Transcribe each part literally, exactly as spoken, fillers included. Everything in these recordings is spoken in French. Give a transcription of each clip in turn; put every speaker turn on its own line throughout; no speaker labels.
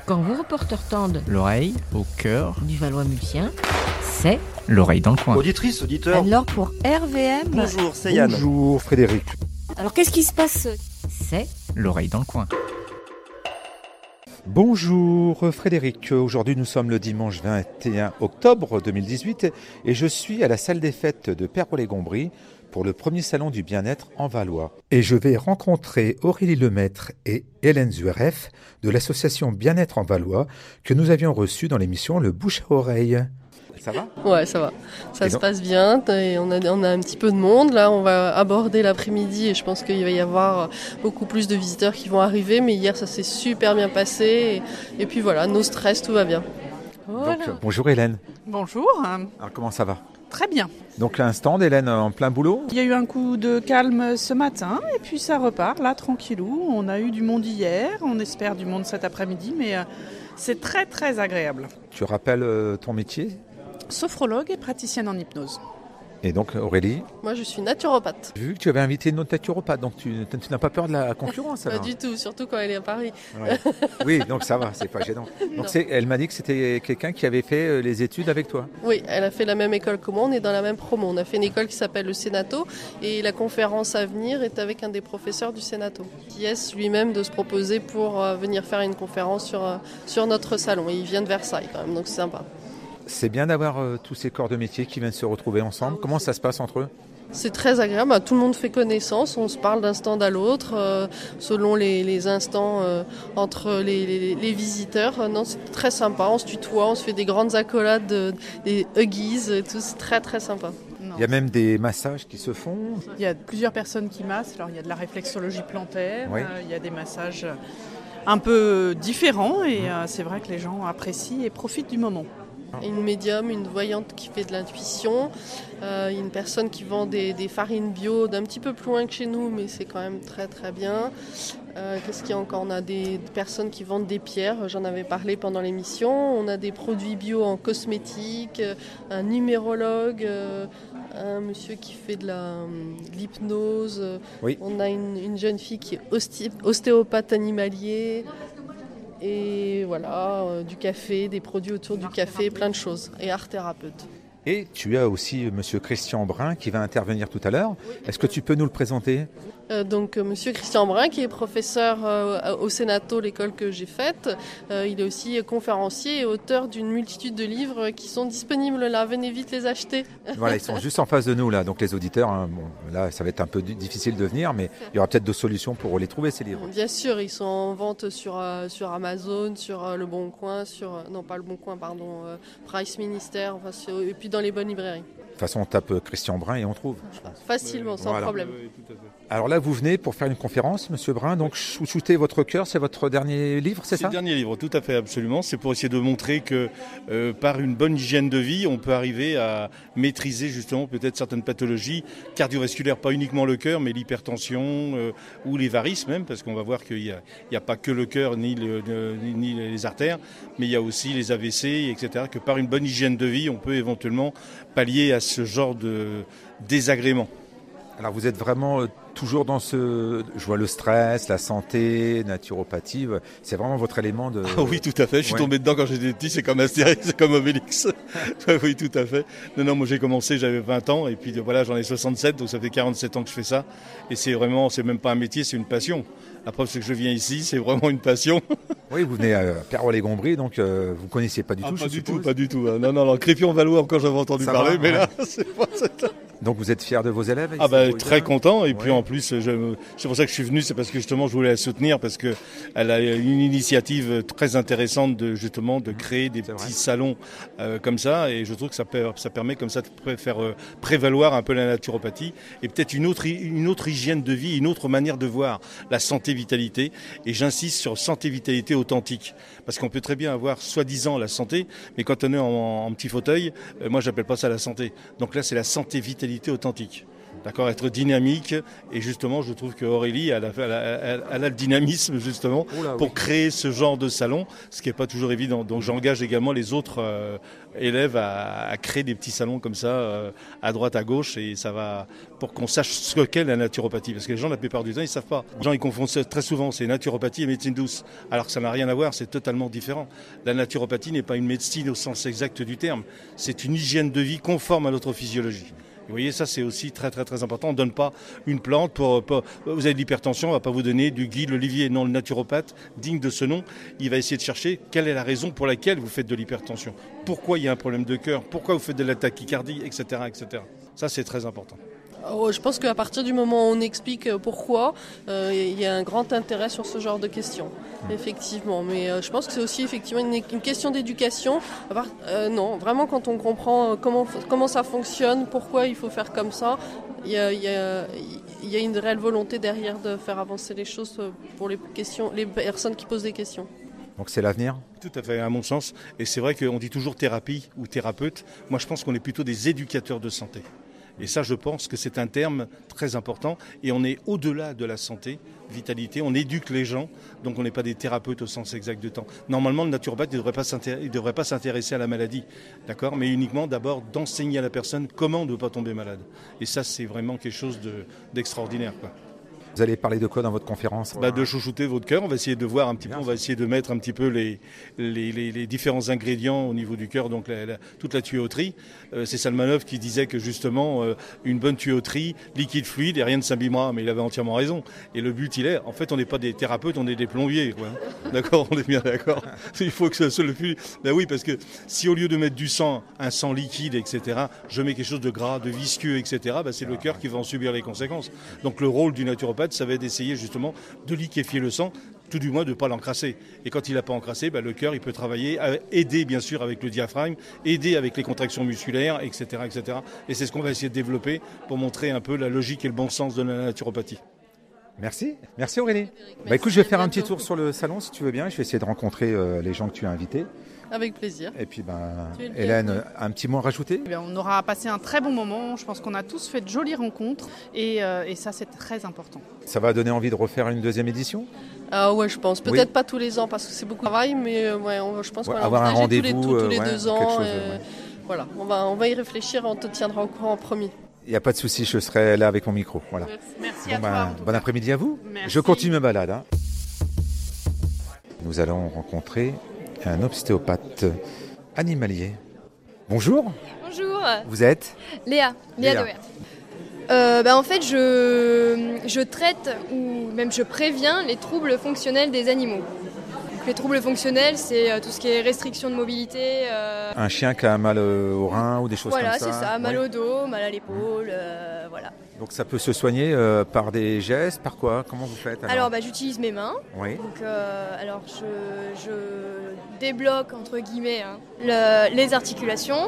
Quand vos reporters tendent
l'oreille au cœur
du Valois-Mulsien, c'est
l'oreille dans le coin.
Auditrice, auditeur.
Alors pour R V M...
Bonjour, c'est Yann.
Bonjour Frédéric.
Alors qu'est-ce qui se passe?
C'est
l'oreille dans le coin.
Bonjour Frédéric, aujourd'hui nous sommes le dimanche vingt et un octobre deux mille dix-huit et je suis à la salle des fêtes de Peyre-Bollé-Gombry pour le premier salon du bien-être en Valois. Et je vais rencontrer Aurélie Lemaître et Hélène Zueref de l'association Bien-être en Valois que nous avions reçue dans l'émission Le Bouche à Oreille. Ça va ?
Ouais, ça va. Ça
et
se
donc...
passe bien. Et on, a, on a un petit peu de monde. Là, on va aborder l'après-midi et je pense qu'il va y avoir beaucoup plus de visiteurs qui vont arriver. Mais hier, ça s'est super bien passé. Et, et puis voilà, no stress, tout va bien.
Voilà. Donc, bonjour Hélène.
Bonjour.
Alors comment ça va ?
Très bien.
Donc un stand, Hélène, en plein boulot ?
Il y a eu un coup de calme ce matin et puis ça repart là, tranquillou. On a eu du monde hier, on espère du monde cet après-midi, mais euh, c'est très très agréable.
Tu rappelles euh, ton métier ?
Sophrologue et praticienne en hypnose.
Et donc Aurélie ?
Moi je suis naturopathe.
J'ai vu que tu avais invité une autre naturopathe, donc tu, tu n'as pas peur de la concurrence alors ?
Pas du tout, surtout quand elle est à Paris.
Ouais. Oui, donc ça va, c'est pas gênant. Donc c'est, elle m'a dit que c'était quelqu'un qui avait fait les études avec toi.
Oui, elle a fait la même école que moi, on est dans la même promo. On a fait une école qui s'appelle le Sénato et la conférence à venir est avec un des professeurs du Sénato, qui est lui-même de se proposer pour venir faire une conférence sur, sur notre salon. Et il vient de Versailles quand même, donc c'est sympa.
C'est bien d'avoir euh, tous ces corps de métier qui viennent se retrouver ensemble. Comment ça se passe entre eux ?
C'est très agréable, tout le monde fait connaissance, on se parle d'un stand à l'autre, euh, selon les, les instants euh, entre les, les, les visiteurs. Non, c'est très sympa, on se tutoie, on se fait des grandes accolades, de, des huggies, et tout, c'est très très sympa.
Non.
Il y a même des massages qui se font.
Il y a plusieurs personnes qui massent, alors il y a de la réflexologie plantaire,
oui.
euh, il y a des massages un peu différents et mmh. euh, c'est vrai que les gens apprécient et profitent du moment.
Une médium, une voyante qui fait de l'intuition, euh, une personne qui vend des, des farines bio d'un petit peu plus loin que chez nous, mais c'est quand même très très bien. Euh, qu'est-ce qu'il y a encore ? On a des personnes qui vendent des pierres, j'en avais parlé pendant l'émission. On a des produits bio en cosmétiques, un numérologue, euh, un monsieur qui fait de, la, de l'hypnose.
Oui.
On a une, une jeune fille qui est osté- ostéopathe animalier. Et voilà, euh, du café, des produits autour du café, plein de choses. Et art thérapeute.
Et tu as aussi monsieur Christian Brun qui va intervenir tout à l'heure. Oui. Est-ce que tu peux nous le présenter ?
Euh, donc, euh, monsieur Christian Brun, qui est professeur euh, au Sénato, l'école que j'ai faite. Euh, il est aussi conférencier et auteur d'une multitude de livres qui sont disponibles là. Venez vite les acheter.
Voilà, ils sont juste en face de nous là. Donc les auditeurs, hein, bon, là, ça va être un peu difficile de venir, mais il y aura peut-être d'autres solutions pour les trouver, ces livres.
Bien sûr, ils sont en vente sur, euh, sur Amazon, sur euh, Le Bon Coin, sur... Euh, non, pas Le Bon Coin, pardon, euh, Price Minister, enfin, sur, et puis dans les bonnes librairies.
De toute façon, on tape Christian Brun et on trouve.
Facilement, sans
voilà.
problème.
Oui, tout à fait.
Alors là, vous venez pour faire une conférence, monsieur Brun. Donc, Chouchouter votre cœur, c'est votre dernier livre, c'est,
c'est
ça ?
C'est le dernier livre, tout à fait, absolument. C'est pour essayer de montrer que euh, par une bonne hygiène de vie, on peut arriver à maîtriser justement peut-être certaines pathologies cardiovasculaires, pas uniquement le cœur, mais l'hypertension euh, ou les varices même, parce qu'on va voir qu'il n'y a, il y a pas que le cœur ni, le, ni, ni les artères, mais il y a aussi les A V C, et cetera. Que par une bonne hygiène de vie, on peut éventuellement pallier à ce genre de désagréments.
Alors vous êtes vraiment euh, toujours dans ce... Je vois le stress, la santé, naturopathie, c'est vraiment votre élément de...
Ah oui, tout à fait, je suis ouais. tombé dedans quand j'étais petit, c'est comme Astérix, c'est comme Obélix. Oui, tout à fait. Non, non, moi j'ai commencé, j'avais vingt ans, et puis voilà, j'en ai soixante-sept, donc ça fait quarante-sept ans que je fais ça. Et c'est vraiment, c'est même pas un métier, c'est une passion. La preuve, c'est que je viens ici, c'est vraiment une passion.
Oui, vous venez à Peyre-Bollé-Gombry, donc euh, vous ne connaissiez pas du
ah,
tout,
pas
je
du
suppose.
tout, pas du tout. Non, non, non, Crépy-en-Valois, encore j'avais entendu
ça
parler,
va,
mais
ouais.
là, c'est pas ça.
Donc vous êtes fier de vos élèves ?
Ah bah, très content, et
ouais.
puis en plus, je, c'est pour ça que je suis venu, c'est parce que justement je voulais la soutenir, parce qu'elle a une initiative très intéressante de justement de créer des c'est petits vrai. salons euh, comme ça, et je trouve que ça, ça permet comme ça de faire euh, prévaloir un peu la naturopathie, et peut-être une autre, une autre hygiène de vie, une autre manière de voir la santé-vitalité, et j'insiste sur santé-vitalité authentique, parce qu'on peut très bien avoir soi-disant la santé, mais quand on est en, en petit fauteuil, euh, moi j'appelle pas ça la santé, donc là c'est la santé-vitalité authentique. D'accord, être dynamique. Et justement, je trouve qu'Aurélie, elle a, elle a, elle a le dynamisme justement
Oula,
pour
oui.
créer ce genre de salon, ce qui n'est pas toujours évident. Donc j'engage également les autres euh, élèves à, à créer des petits salons comme ça, euh, à droite, à gauche, et ça va pour qu'on sache ce qu'est la naturopathie. Parce que les gens, la plupart du temps, ils ne savent pas. Les gens, ils confondent ça très souvent, c'est naturopathie et médecine douce. Alors que ça n'a rien à voir, c'est totalement différent. La naturopathie n'est pas une médecine au sens exact du terme. C'est une hygiène de vie conforme à notre physiologie. Vous voyez, ça c'est aussi très très très important. On ne donne pas une plante pour, pour vous avez de l'hypertension, on ne va pas vous donner du Guy l'Olivier. Non, le naturopathe, digne de ce nom, il va essayer de chercher quelle est la raison pour laquelle vous faites de l'hypertension. Pourquoi il y a un problème de cœur, pourquoi vous faites de la tachycardie, et cetera, et cetera. Ça c'est très important.
Oh, je pense qu'à partir du moment où on explique pourquoi, euh, il y a un grand intérêt sur ce genre de questions, effectivement. Mais euh, je pense que c'est aussi effectivement une, une question d'éducation. À part, euh, non, vraiment quand on comprend comment, comment ça fonctionne, pourquoi il faut faire comme ça, il y a, il y a, il y a une réelle volonté derrière de faire avancer les choses pour les, questions, les personnes qui posent des questions.
Donc c'est l'avenir ?
Tout à fait, à mon sens. Et c'est vrai qu'on dit toujours thérapie ou thérapeute. Moi je pense qu'on est plutôt des éducateurs de santé. Et ça, je pense que c'est un terme très important. Et on est au-delà de la santé, vitalité. On éduque les gens, donc on n'est pas des thérapeutes au sens exact du temps. Normalement, le naturopathe ne devrait pas s'intéresser, il devrait pas s'intéresser à la maladie, d'accord ? Mais uniquement d'abord d'enseigner à la personne comment ne pas tomber malade. Et ça, c'est vraiment quelque chose de, d'extraordinaire, quoi.
Vous allez parler de quoi dans votre conférence ?
Bah, de chouchouter votre cœur. On va essayer de voir un petit peu, on va essayer de mettre un petit peu les, les, les, les différents ingrédients au niveau du cœur, donc la, la, toute la tuyauterie. Euh, c'est Salmanov qui disait que justement, euh, une bonne tuyauterie, liquide fluide et rien ne s'abîmera, mais il avait entièrement raison. Et le but, il est, en fait, on n'est pas des thérapeutes, on est des plombiers, quoi. D'accord, on est bien d'accord. Il faut que ça soit le plus... Ben oui, parce que si au lieu de mettre du sang, un sang liquide, et cetera, je mets quelque chose de gras, de visqueux, et cetera, ben c'est le cœur qui va en subir les conséquences. Donc le rôle du naturopathe, ça va être d'essayer justement de liquéfier le sang, tout du moins de ne pas l'encrasser. Et quand il n'a pas encrassé, ben, le cœur il peut travailler, aider bien sûr avec le diaphragme, aider avec les contractions musculaires, et cetera, et cetera. Et c'est ce qu'on va essayer de développer pour montrer un peu la logique et le bon sens de la naturopathie.
Merci, merci Aurélie.
Merci,
bah écoute, je vais faire un
bientôt.
petit tour sur le salon si tu veux bien. Je vais essayer de rencontrer euh, les gens que tu as invités.
Avec plaisir.
Et puis, ben,
Tu es le
Hélène,
bienvenu.
un petit mot à rajouter ?
Eh bien, on aura passé un très bon moment. Je pense qu'on a tous fait de jolies rencontres et, euh, et ça, c'est très important.
Ça va donner envie de refaire une deuxième édition ?
Ah ouais, je pense. Peut-être pas tous les ans parce que c'est beaucoup de travail, mais euh, ouais, on, je pense
Ouais,
qu'on va
avoir un
envisager tous les,
rendez-vous,
tous, tous les
euh, ouais,
deux
quelque
ans.
chose,
euh,
ouais.
Voilà, on va, on va y réfléchir et on te tiendra au courant en premier.
Il n'y a pas de souci, je serai là avec mon micro. Voilà.
Merci
Bon,
à toi.
ben,
en tout
bon
cas.
après-midi à vous.
Merci.
Je continue ma balade. Hein. Nous allons rencontrer un ostéopathe animalier. Bonjour,
Bonjour,
vous êtes ?
Léa, Léa,
Léa.
Doer. Euh, bah, en fait, je, je traite ou même je préviens les troubles fonctionnels des animaux. Donc, les troubles fonctionnels, c'est euh, tout ce qui est restriction de mobilité. euh,
Un chien qui a mal euh, au rein ou des choses
voilà,
comme ça.
c'est ça, mal
Ouais.
au dos, mal à l'épaule, euh, voilà.
Donc ça peut se soigner euh, par des gestes, par quoi ? Comment vous faites alors,
Alors, bah, j'utilise mes mains.
Oui.
Donc, euh, alors, je, je débloque entre guillemets hein, le- les articulations.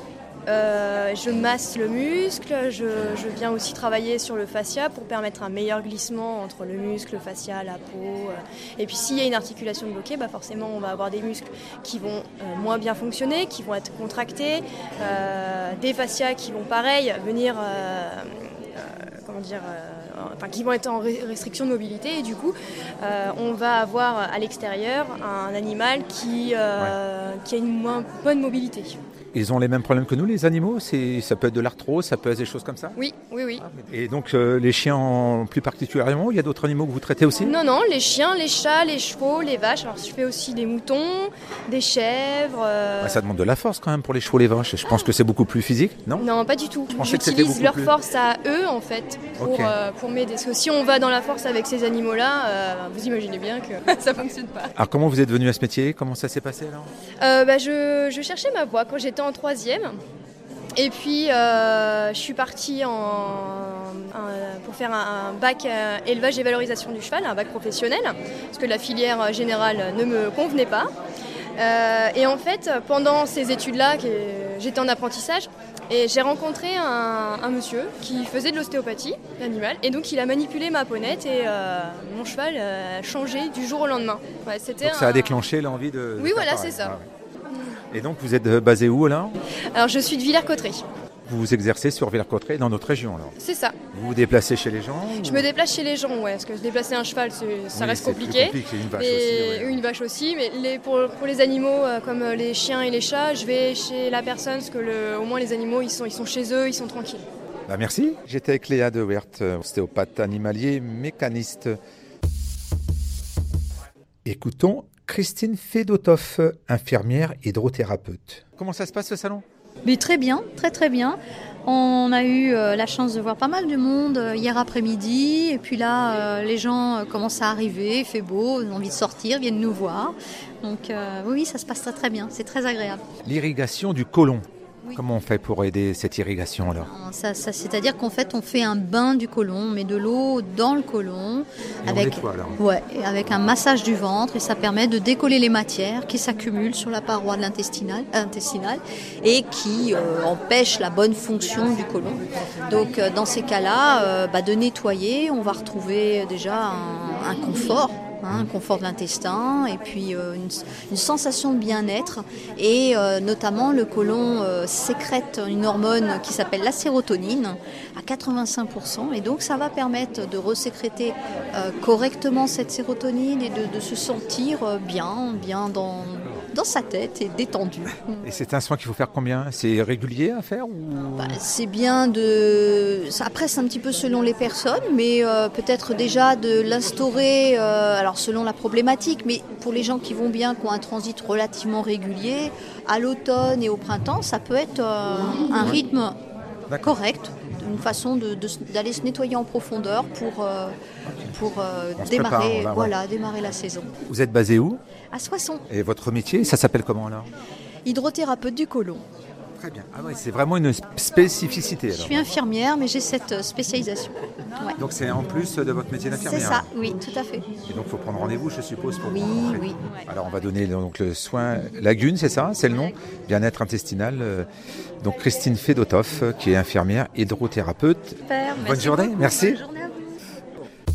Euh, je masse le muscle, je, je viens aussi travailler sur le fascia pour permettre un meilleur glissement entre le muscle, le fascia, la peau. euh. Et puis s'il y a une articulation bloquée, bah forcément on va avoir des muscles qui vont euh, moins bien fonctionner, qui vont être contractés, euh, des fascias qui vont pareil venir, euh, euh, comment dire, euh, enfin, qui vont être en re- restriction de mobilité et du coup euh, on va avoir à l'extérieur un animal qui, euh, qui a une moins bonne mobilité.
Ils ont les mêmes problèmes que nous, les animaux. C'est, ça peut être de l'arthrose, ça peut être des choses comme ça.
Oui, oui, oui.
Et donc euh, les chiens en plus particulièrement, il y a d'autres animaux que vous traitez aussi ?
Non, non, les chiens, les chats, les chevaux, les vaches. Alors je fais aussi des moutons, des chèvres. euh,
Ah, ça demande de la force quand même pour les chevaux, les vaches. Je pense que c'est beaucoup plus physique, non ?
Non, pas du tout.
pensais que c'était
J'utilise
beaucoup
leur
plus.
force à eux, en fait, pour,
Ok.
euh, pour m'aider. Parce que si on va dans la force avec ces animaux-là, euh, vous imaginez bien que ça fonctionne pas.
Alors comment vous êtes venu à ce métier ? Comment ça s'est passé alors ?
Euh, bah, je, je cherchais ma voie quand j'étais en troisième. Et puis, euh, je suis partie en, un- pour faire un, un bac euh, élevage et valorisation du cheval, un bac professionnel, parce que la filière générale ne me convenait pas. Euh, et en fait, pendant ces études-là, que j'étais en apprentissage, et j'ai rencontré un, un monsieur qui faisait de l'ostéopathie animale, et donc il a manipulé ma ponette et euh, mon cheval a changé du jour au lendemain. Ouais, c'était
Donc ça a
un-
déclenché l'envie de... de
Oui,
faire
voilà,
pareil.
c'est ça.
Ah ouais. Et donc vous êtes euh, basé où là ?
Alors je suis de Villers-Cotterêts.
vous vous exercez sur Villers-Cotterêts dans notre région alors.
C'est ça.
Vous vous déplacez chez les gens ou...
Je me déplace chez les gens, ouais, parce que déplacer un cheval, c'est, ça
Oui,
reste
c'est
compliqué.
plus compliqué, une vache
Mais-
aussi. ouais.
Une vache aussi, mais les, pour, pour les animaux euh, comme euh, les chiens et les chats, je vais chez la personne parce que le, au moins les animaux ils sont, ils sont chez eux, ils sont tranquilles.
Bah, merci. J'étais avec Léa de Weert, ostéopathe animalier, mécaniste. Écoutons Christine Fedotov, infirmière hydrothérapeute. Comment ça se passe ce salon?
Mais très bien, très très bien. On a eu euh, la chance de voir pas mal de monde euh, hier après-midi. Et puis là, euh, les gens euh, commencent à arriver, il fait beau, ils ont envie de sortir, viennent nous voir. Donc euh, oui, ça se passe très très bien, c'est très agréable.
L'irrigation du côlon.
Oui.
Comment on fait pour aider cette irrigation alors?
Ça, ça, c'est-à-dire qu'en fait, on fait un bain du côlon, on met de l'eau dans le côlon.
Et on
avec,
nettoie, alors.
ouais, et avec un massage du ventre, et ça permet de décoller les matières qui s'accumulent sur la paroi de l'intestinal intestinale et qui euh, empêchent la bonne fonction du côlon. Donc euh, dans ces cas-là, euh, bah, de nettoyer, on va retrouver déjà un, un confort. Hein, un confort de l'intestin et puis euh, une, une sensation de bien-être et euh, notamment le côlon euh, sécrète une hormone qui s'appelle la sérotonine à quatre-vingt-cinq pour cent et donc ça va permettre de resécréter euh, correctement cette sérotonine et de, de se sentir euh, bien, bien dans, dans sa tête et détendu.
Et c'est un soin qu'il faut faire combien? C'est régulier à faire ou...
Bah, c'est bien de... Après, c'est un petit peu selon les personnes, mais euh, peut-être déjà de l'instaurer, euh, alors selon la problématique, mais pour les gens qui vont bien, qui ont un transit relativement régulier, à l'automne et au printemps, ça peut être euh, un rythme
D'accord.
correct, une façon de, de, d'aller se nettoyer en profondeur pour, euh, pour euh,
On se
démarrer,
prépare, là, ouais.
voilà, démarrer la saison.
Vous êtes basé où?
À Soissons,
Et votre métier, ça s'appelle comment alors?
hydrothérapeute du côlon.
Très bien. Ah ouais, c'est vraiment une spécificité alors.
Je suis infirmière, mais j'ai cette spécialisation. Ouais.
Donc c'est en plus de votre métier d'infirmière.
C'est ça, oui, tout à fait.
Et donc il faut prendre rendez-vous, je suppose, pour
Oui,
vous rencontrer.
oui.
Alors on va donner donc le soin Lagune, c'est ça, c'est le nom, bien-être intestinal. euh, Donc Christine Fedotov, euh, qui est infirmière hydrothérapeute.
Super,
Bonne
merci
journée,
beaucoup.
merci.
Bonne journée à vous.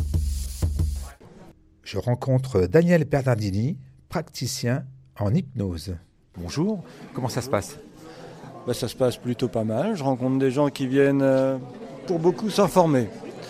Je rencontre Daniel Bernardini, praticien en hypnose. Bonjour, comment ça se passe?
Ben, ça se passe plutôt pas mal. Je rencontre des gens qui viennent euh, pour beaucoup s'informer,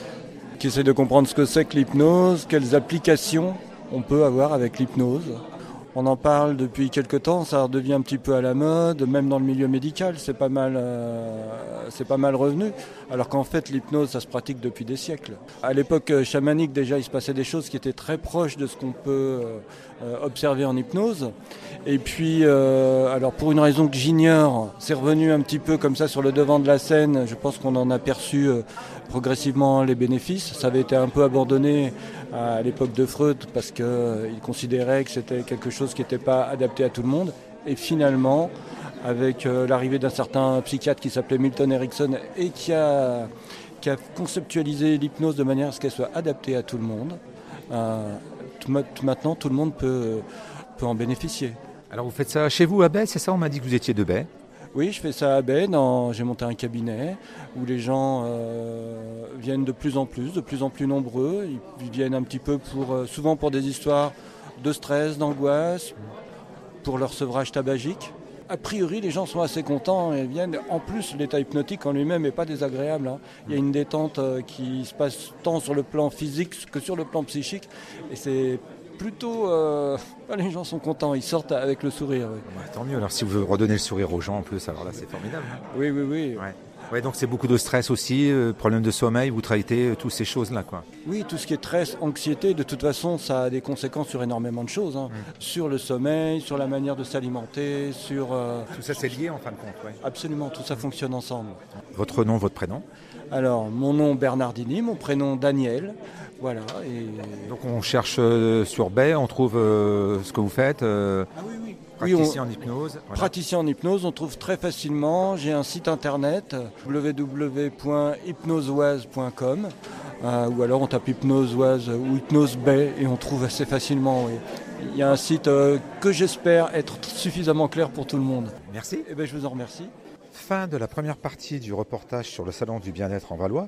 qui essaient de comprendre ce que c'est que l'hypnose, quelles applications on peut avoir avec l'hypnose. On en parle depuis quelque temps, ça redevient un petit peu à la mode, même dans le milieu médical, c'est pas mal, euh, c'est pas mal revenu. Alors qu'en fait, l'hypnose, ça se pratique depuis des siècles. À l'époque chamanique, déjà, il se passait des choses qui étaient très proches de ce qu'on peut euh, observer en hypnose. Et puis, euh, alors pour une raison que j'ignore, c'est revenu un petit peu comme ça sur le devant de la scène. Je pense qu'on en a perçu euh, progressivement les bénéfices. Ça avait été un peu abandonné à l'époque de Freud parce qu'il euh, considérait que c'était quelque chose qui n'était pas adapté à tout le monde. Et finalement, avec euh, l'arrivée d'un certain psychiatre qui s'appelait Milton Erickson et qui a, qui a conceptualisé l'hypnose de manière à ce qu'elle soit adaptée à tout le monde, euh, tout, tout, maintenant tout le monde peut, peut en bénéficier.
Alors vous faites ça chez vous à Baie, c'est ça? On m'a dit que vous étiez de Baie.
Oui, je fais ça à Baie. Dans... J'ai monté un cabinet où les gens euh, viennent de plus en plus, de plus en plus nombreux. Ils viennent un petit peu pour, euh, souvent pour des histoires de stress, d'angoisse, pour leur sevrage tabagique. A priori, les gens sont assez contents et viennent. En plus, l'état hypnotique en lui-même n'est pas désagréable. Hein. Il y a une détente euh, qui se passe tant sur le plan physique que sur le plan psychique. Et c'est plutôt... Euh, les gens sont contents, ils sortent avec le sourire. Oui.
Bah, tant mieux, alors si vous redonnez le sourire aux gens en plus, alors là c'est formidable. Hein.
Oui, oui, oui.
Ouais. Ouais, donc c'est beaucoup de stress aussi, euh, problème de sommeil, vous traitez euh, toutes ces choses-là, quoi.
Oui, tout ce qui est stress, anxiété, de toute façon, ça a des conséquences sur énormément de choses. Hein. Mmh. Sur le sommeil, sur la manière de s'alimenter, sur... Euh...
Tout ça c'est lié en fin de compte, ouais.
Absolument, tout ça fonctionne ensemble.
Votre nom, votre prénom?
Alors, mon nom Bernardini, mon prénom Daniel. Voilà. Et...
Donc on cherche euh, sur Baie, on trouve euh, ce que vous faites. Euh,
ah oui, oui.
Praticien
oui, on...
en hypnose. Voilà.
Praticien en hypnose, on trouve très facilement. J'ai un site internet w w w point hypnoseoise point com euh, ou alors on tape hypnoseoise ou hypnose Baie et on trouve assez facilement. Oui. Il y a un site euh, que j'espère être suffisamment clair pour tout le monde.
Merci.
Eh bien, je vous en remercie.
Fin de la première partie du reportage sur le salon du bien-être en Valois.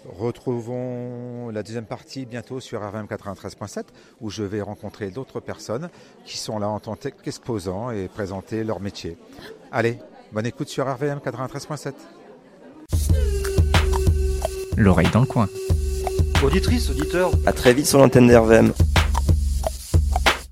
Retrouvons la deuxième partie bientôt sur R V M quatre-vingt-treize point sept où je vais rencontrer d'autres personnes qui sont là en tant qu'exposants et présenter leur métier. Allez, bonne écoute sur R V M quatre-vingt-treize point sept.
L'oreille dans le coin.
Auditrice, auditeur,
à très vite sur l'antenne d'R V M.